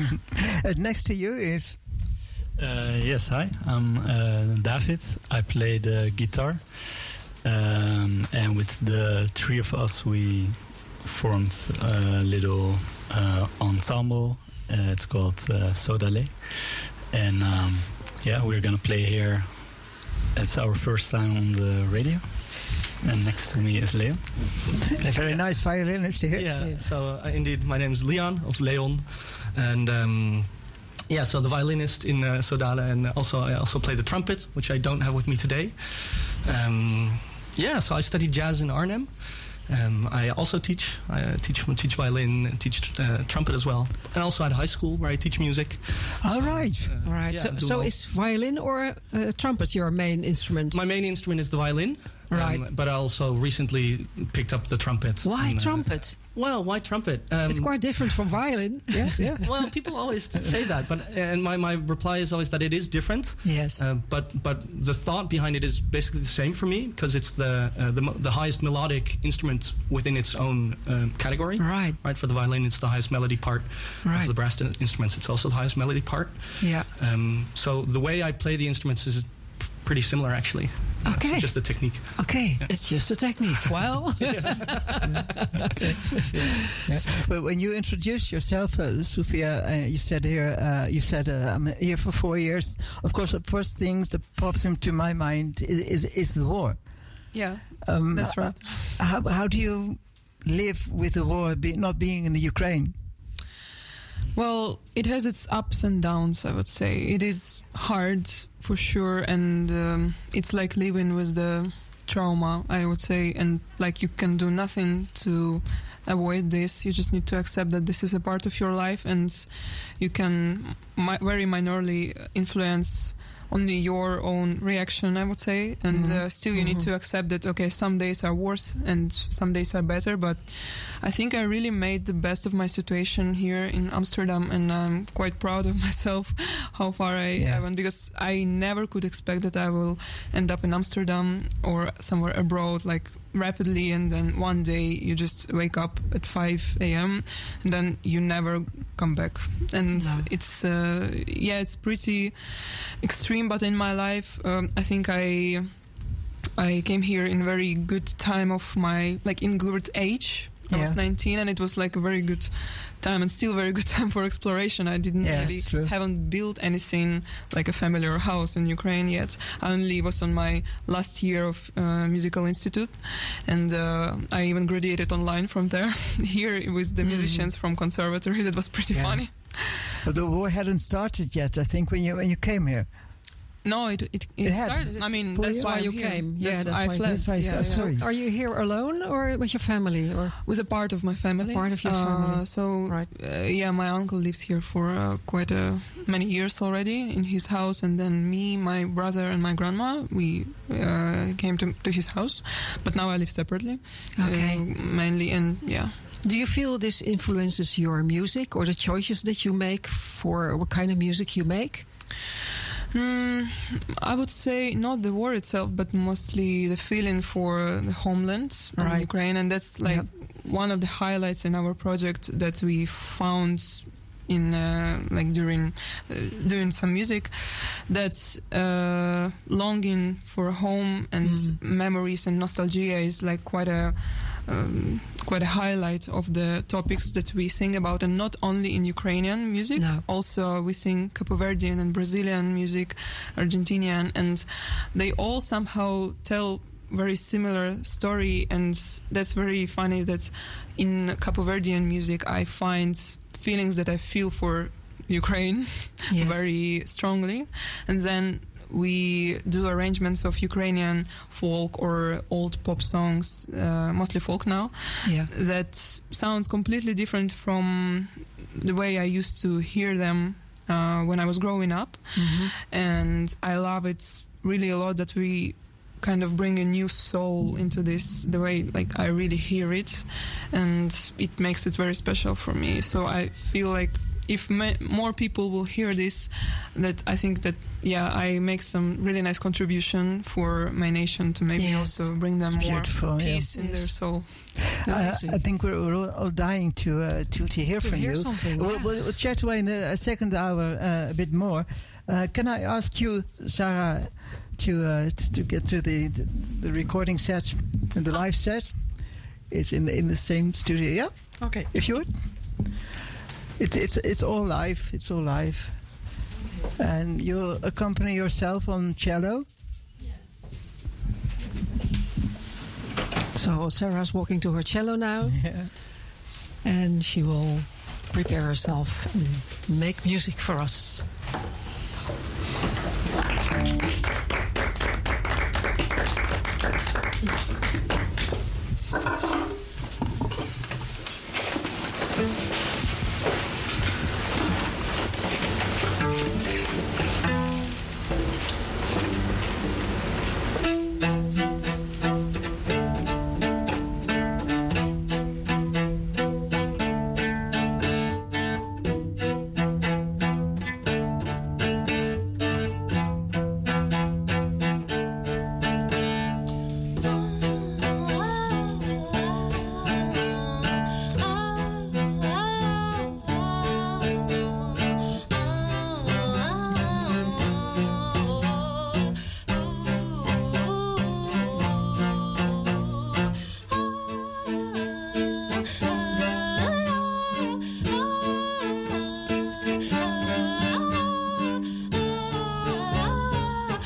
S3: And next to you is...
S11: Uh, yes, hi. I'm uh, David. I play the guitar, um, and with the three of us, we formed a little uh, ensemble. Uh, it's called uh, Sodale, and um, yeah, we're gonna play here. It's our first time on the radio, and next to me is Leon.
S3: A very nice violinist here.
S12: Yeah,
S2: Yes.
S12: so uh, indeed, my name is Leon, of Leon, and um, yeah, so the violinist in uh, Sodale, and also I also play the trumpet, which I don't have with me today. Um, yeah, so I studied jazz in Arnhem. Um, I also teach. I uh, teach teach violin and teach uh, trumpet as well, and also at high school where I teach music.
S3: All right.
S12: Uh,
S2: All right.
S12: yeah,
S2: so,
S12: do
S2: so
S12: all-
S2: is violin or uh, trumpet your main instrument?
S12: my main instrument is the violin, um,
S2: Right.
S12: but I also recently picked up the trumpet.
S2: Why
S12: and, uh,
S2: trumpet?
S12: Well, why trumpet? Um,
S2: It's quite different from violin.
S3: Yeah, yeah.
S12: Well, people always say that, but and my, my reply is always that it is different.
S2: Yes.
S12: Uh, but but the thought behind it is basically the same for me because it's the uh, the mo- the highest melodic instrument within its own um, category.
S2: Right.
S12: Right. For the violin, it's the highest melody part.
S2: Right.
S12: For the brass in- instruments, it's also the highest melody part.
S2: Yeah.
S12: Um, so the way I play the instruments is pretty similar, actually.
S2: Okay.
S12: It's just the technique.
S2: Okay, it's just a technique. Well,
S3: Yeah. But when you introduced yourself, uh, Sophia, uh, you said here, uh, you said uh, I'm here for four years. Of course, the first things that pops into my mind is is, is the war.
S10: Yeah,
S3: Um,
S10: that's right.
S3: uh, How how do you live with the war, be, not being in the Ukraine?
S10: Well, it has its ups and downs, I would say. It is hard, for sure, and um, it's like living with the trauma, I would say, and like you can do nothing to avoid this. You just need to accept that this is a part of your life, and you can mi- very minorly influence only your own reaction, I would say, and
S3: Mhm.
S10: uh, still you need to accept that, okay, some days are worse and some days are better, but I think I really made the best of my situation here in Amsterdam, and I'm quite proud of myself how far I
S3: Yeah.
S10: went, because I never could expect that I will end up in Amsterdam or somewhere abroad, like rapidly, and then one day you just wake up at five a.m. and then you never come back, and
S2: No.
S10: it's uh, yeah it's pretty extreme, but in my life um, I think I I came here in very good time of my, like in good age. I was
S3: Yeah.
S10: nineteen, and it was like a very good time, and still very good time for exploration. I didn't
S3: Yeah,
S10: really
S3: it's true.
S10: haven't built anything like a family or house in Ukraine yet. I only was on my last year of uh, musical institute, and uh, I even graduated online from there. Here with the musicians from conservatory. That was pretty
S3: Yeah.
S10: funny.
S3: But the war hadn't started yet, I think, when you when you came here.
S10: No, it it, it,
S3: It had.
S10: started. I mean,
S3: For
S10: that's
S3: you?
S10: why
S2: Why
S10: I'm
S2: you
S10: here.
S2: came.
S10: That's
S2: Yeah, that's
S10: why I
S2: why-
S10: fled.
S3: That's why-
S10: yeah,
S3: uh,
S10: yeah.
S3: sorry.
S2: are you here alone or with your family? Or
S10: With a part of my family.
S2: A part of your
S10: Uh,
S2: family.
S10: so,
S2: Right.
S10: uh, yeah, my uncle lives here for uh, quite a, many years already in his house, and then me, my brother, and my grandma, we uh, came to, to his house, but now I live separately,
S2: Okay.
S10: uh, mainly, and yeah.
S2: do you feel this influences your music or the choices that you make for what kind of music you make?
S10: Hmm, I would say not the war itself, but mostly the feeling for the homeland and
S2: Right.
S10: Ukraine, and that's like one of the highlights in our project that we found in uh, like during uh, doing some music. That uh, longing for home and memories and nostalgia is like quite a um, quite a highlight of the topics that we sing about, and not only in Ukrainian music.
S2: No.
S10: Also, we sing Cape Verdean and Brazilian music, Argentinian, and they all somehow tell very similar story. And that's very funny that in Cape Verdean music I find feelings that I feel for Ukraine
S2: Yes.
S10: very strongly, and then we do arrangements of Ukrainian folk or old pop songs, uh, mostly folk now,
S2: Yeah.
S10: that sounds completely different from the way I used to hear them uh, when I was growing up.
S2: Mhm.
S10: And I love it really a lot that we kind of bring a new soul into this, the way like I really hear it, and it makes it very special for me. So I feel like if ma- more people will hear this, that I think that, yeah, I make some really nice contribution for my nation to maybe
S2: Yes.
S10: also bring them
S3: It's
S10: more
S3: beautiful, yeah.
S10: peace in
S2: Yes.
S10: their soul.
S3: Uh,
S2: Amazing.
S3: I think we're, we're all, all dying to uh, to to hear
S2: To
S3: from
S2: hear
S3: you.
S2: something,
S3: We'll,
S2: yeah.
S3: we'll, we'll chat away in the uh, second hour uh, a bit more. Uh, can I ask you, Sarah, to uh, t- to get to the, the the recording set and the live set? It's in the, in the same studio. Yeah.
S9: Okay.
S3: If you would. It, it's it's all live. It's all live. And you'll accompany yourself on cello.
S2: So Sarah's walking to her cello now,
S3: Yeah.
S2: and she will prepare herself and make music for us.
S1: Thank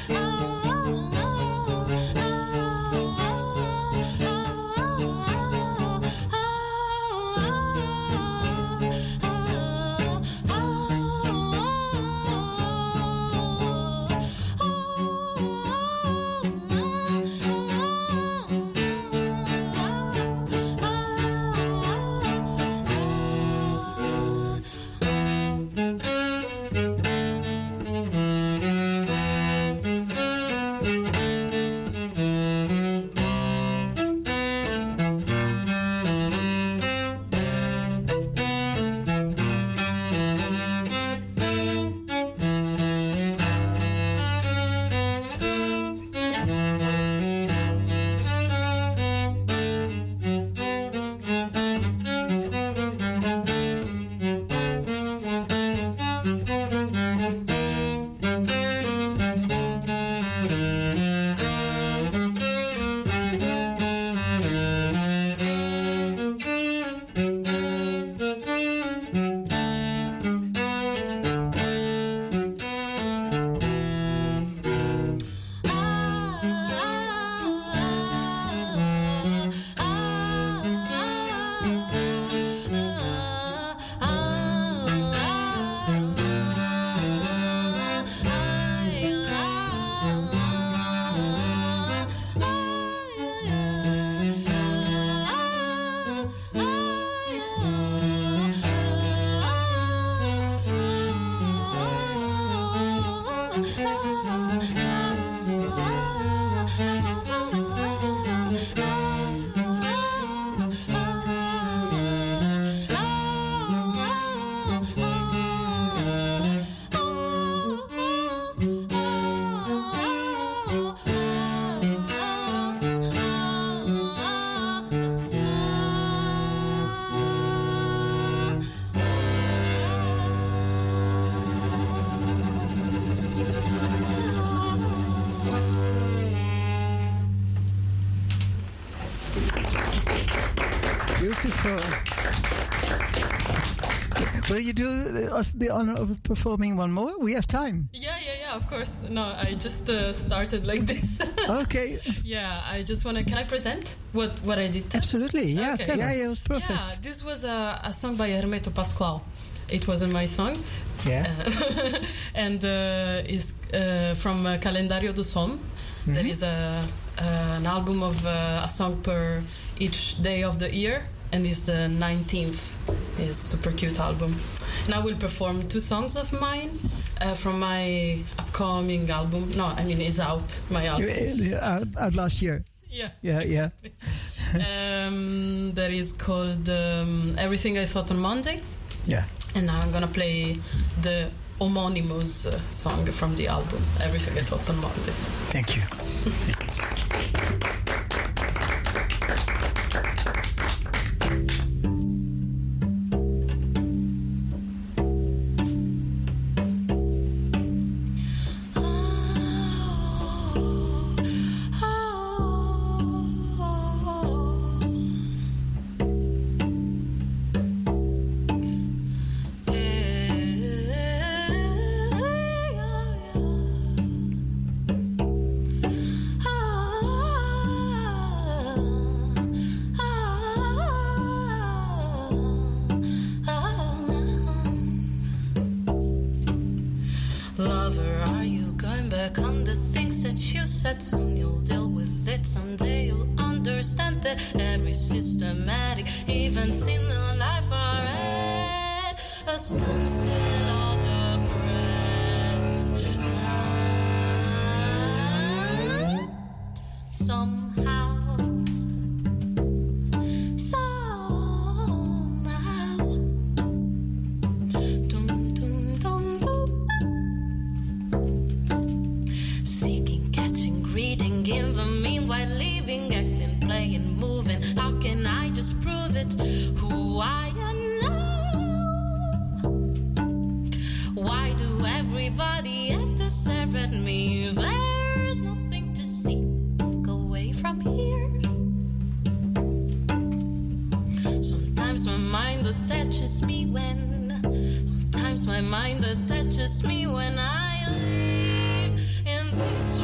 S3: Beautiful. Will you do us the honor of performing one more? We have time.
S9: Yeah, yeah, yeah, of course. No, I just uh, started like this.
S3: Okay.
S9: Yeah, I just want to... Can I present what, what I did?
S2: Absolutely, yeah.
S9: Okay.
S2: Tell
S3: Yeah,
S2: us.
S3: yeah, it was perfect.
S9: Yeah, this was a, a song by Hermeto Pascoal. It wasn't my song.
S3: Yeah.
S9: Uh, and uh, is uh, from uh, Calendario do Som.
S3: Mm-hmm.
S9: There is a, uh, an album of uh, a song per each day of the year. And it's the nineteenth. It's a super cute album. And I will perform two songs of mine uh, from my upcoming album. No, I mean, it's out, my album.
S3: Out, out last year.
S9: Yeah.
S3: Yeah, yeah.
S9: um, that is called um, Everything I Thought on Monday.
S3: Yeah.
S9: And now I'm going to play the Homonymous uh, song from the album, Everything I Thought on Monday.
S3: Thank you.
S13: Lover, are you going back on the things that you said? Soon you'll deal with it. Someday you'll understand that every systematic events in the life are at a sunset of the present time. Somehow, somehow, dum dum dum dum. Seeking, catching, reading, in the meanwhile, living, acting, playing, moving. How can I just prove it? Who I am now? Why do everybody have to stare at me? There's nothing to see. Go away from here. Sometimes my mind attaches me when. Sometimes my mind attaches me when I live in this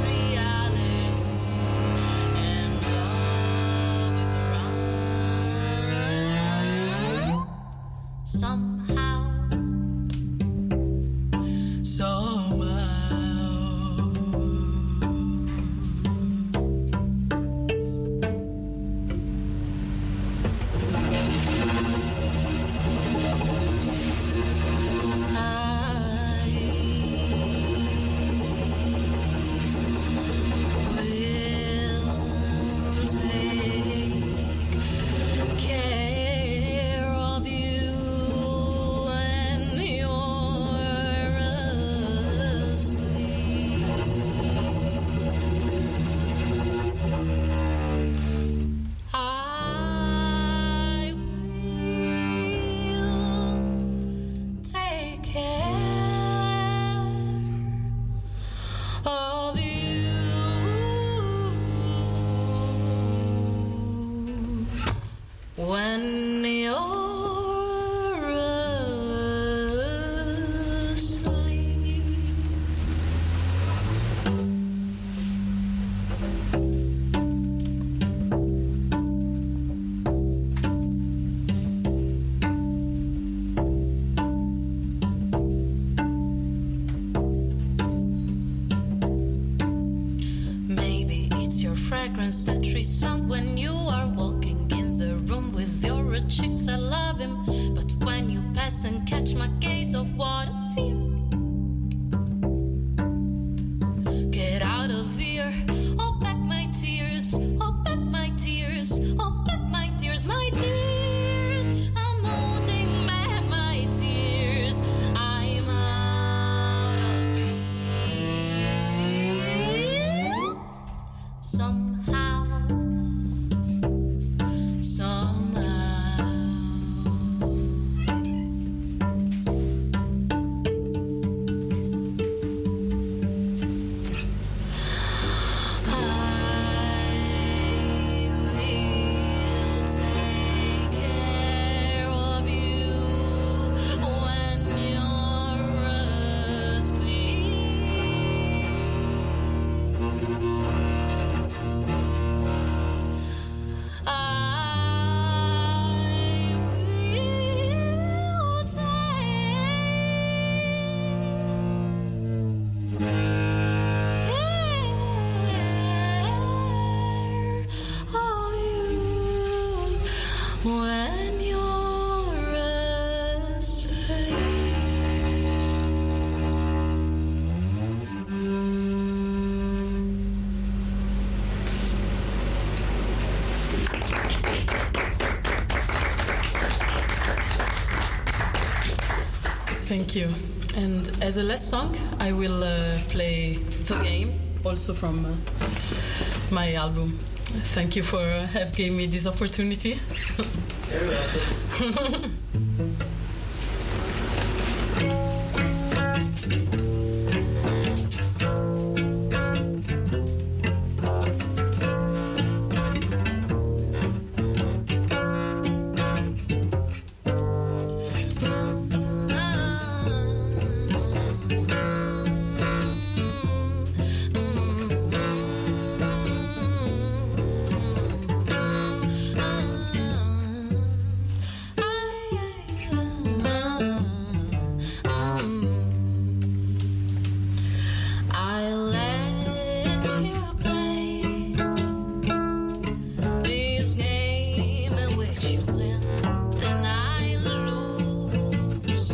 S13: fragrance, that tree sound when you are walking in the room with your red cheeks. I love him, but when you pass and catch my gaze, oh what a fear. Get out of here, hold back my tears, hold back my tears, hold back my tears, my tears. I'm holding back my tears. I'm out of here. Somehow, somehow. When you're asleep.
S9: Thank you. And as a last song, I will uh, play The Game, also from uh, my album. Thank you for uh, have given me this opportunity.
S12: Very welcome.
S13: I let you play this game in which you win and I lose.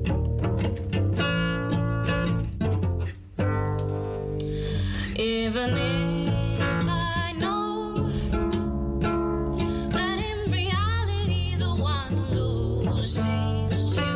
S13: Even if I know that in reality the one who loses you.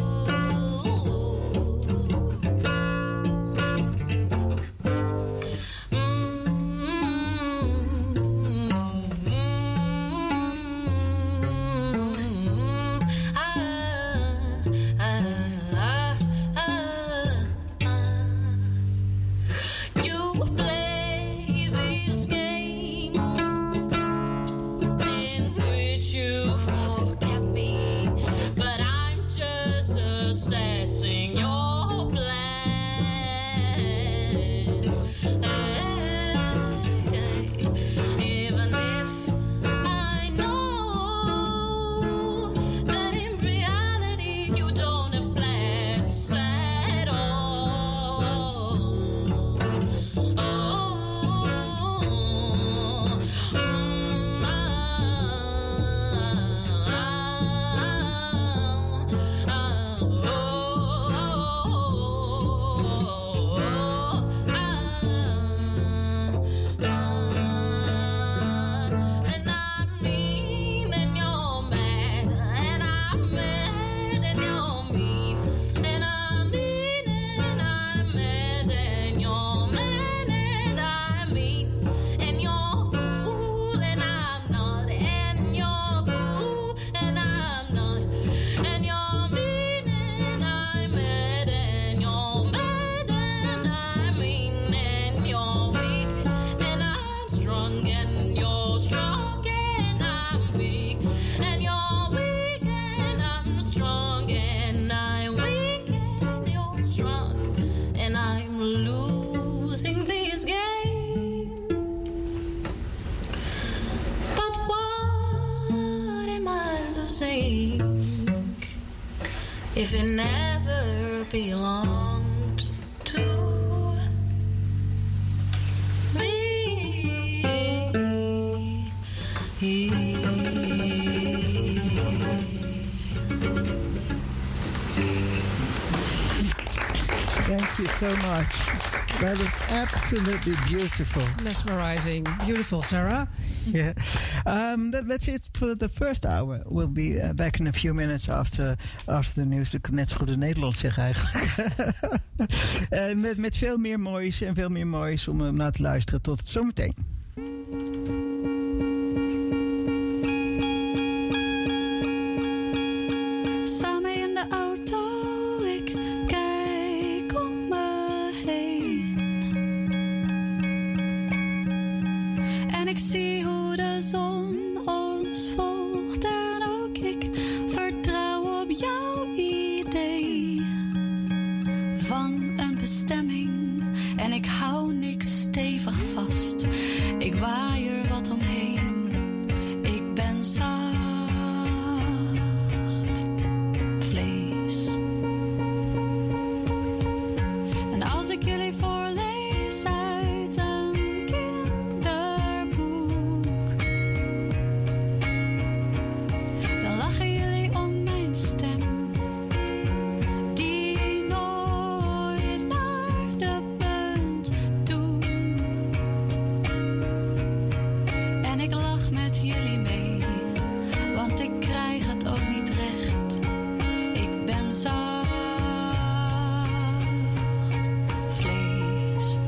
S13: You play this game in which you forget me, but I'm just assessing your plans. Even if I know that in reality you don't have plans at all. And I'm mean and you're mad, and I'm mad and you're mean, and I'm mean and I'm mad and you're mad and I'm mean, and you're cool and I'm not, and you're cool and I'm not, and you're mean and I'm mad and you're mad and I'm mean, and you're weak and I'm strong and you're strong and I'm weak, and you're weak and I'm strong and I'm weak and you're strong, and I'm losing this game. But what am I losing if it never belonged to me?
S3: Thank you so much. That was absolutely beautiful.
S2: Mesmerizing. Beautiful, Sarah.
S3: Yeah. Um, that, that's it for the first hour. We'll be uh, back in a few minutes after, after the news. Ik kan net zo goed in Nederland zeggen eigenlijk. uh, met, met veel meer moois en veel meer moois om uh, naar te luisteren. Tot zometeen.
S14: Samen in de auto, ik kijk om me heen. En ik zie hoe de zon ons volgt. En ook ik vertrouw op jouw idee van een bestemming. En ik hou niks stevig vast. Ik waai er wat omheen. Ik ben zacht vlees. En als ik jullie voorlees uit een kinderboek, dan lachen jullie om mijn stem, die nooit naar de punt toe. En ik lach met jullie mee, want ik krijg het ook niet recht. Ik ben zacht vlees.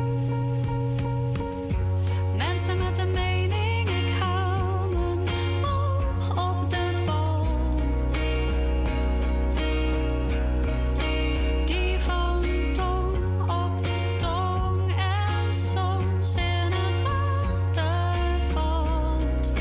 S14: Mensen met een mening, ik hou mijn oog op de bal. Die van tong op tong en soms in het water valt.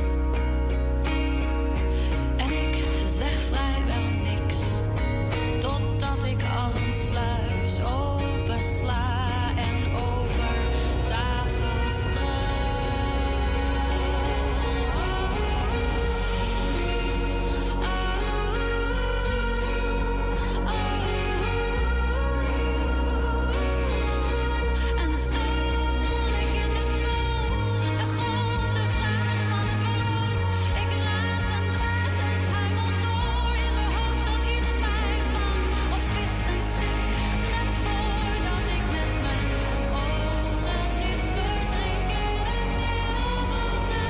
S14: En ik zeg vrijwel niks, totdat ik als een sluis opensla en over tafel En de zon, ik in de kou, de golf, de vraag van het waarom. Ik raas en dwaas en tuimel door in de hoop dat iets mij vangt. Of vist een schip, net voordat ik met mijn ogen dicht verdrink in een middelbaan.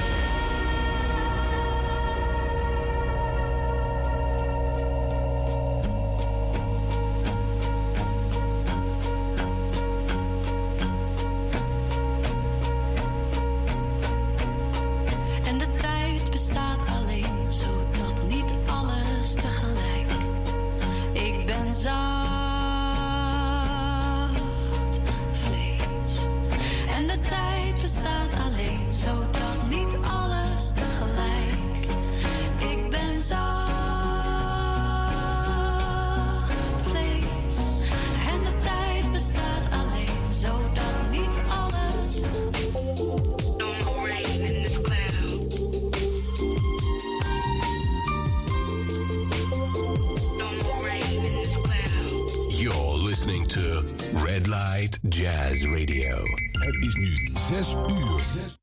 S14: En de tijd bestaat alleen, zodat niet alles tegelijk. Ik ben zacht vlees. En de tijd bestaat alleen, zodat niet alles tegelijk. Ik ben zacht vlees. En de tijd bestaat alleen, zodat niet alles. No more rain in this cloud. No more rain in this cloud.
S5: You're listening to Red Light Jazz Radio.
S15: Het is nu zes uur.